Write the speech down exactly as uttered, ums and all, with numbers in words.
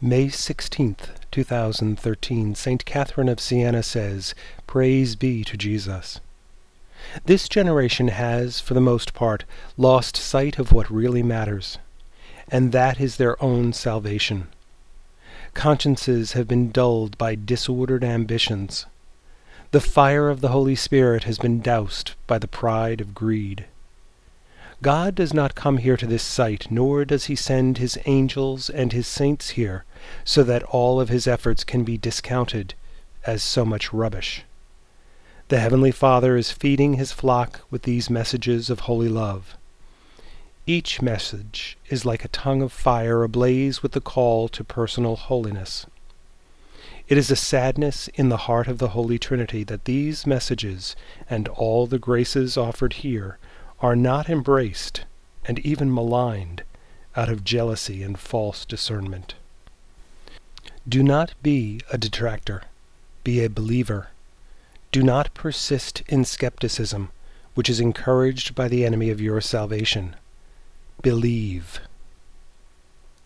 May sixteenth, two thousand thirteen, Saint Catherine of Siena says, "Praise be to Jesus." This generation has, for the most part, lost sight of what really matters, and that is their own salvation. Consciences have been dulled by disordered ambitions. The fire of the Holy Spirit has been doused by the pride of greed. God does not come here to this site, nor does he send his angels and his saints here, so that all of his efforts can be discounted as so much rubbish. The Heavenly Father is feeding his flock with these messages of holy love. Each message is like a tongue of fire ablaze with the call to personal holiness. It is a sadness in the heart of the Holy Trinity that these messages and all the graces offered here are not embraced and even maligned out of jealousy and false discernment. Do not be a detractor. Be a believer. Do not persist in skepticism, which is encouraged by the enemy of your salvation. Believe.